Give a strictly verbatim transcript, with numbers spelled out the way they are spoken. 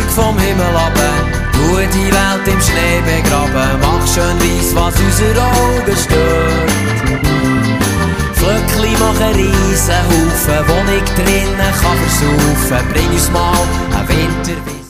Zeug vom Himmel runter, tu die Welt im Schnee begraben, mach schön weiss, was unser Augen stört. Flöckli machen Riesenhaufen, wo ich drinnen kann versaufen, bring uns mal einen Winter.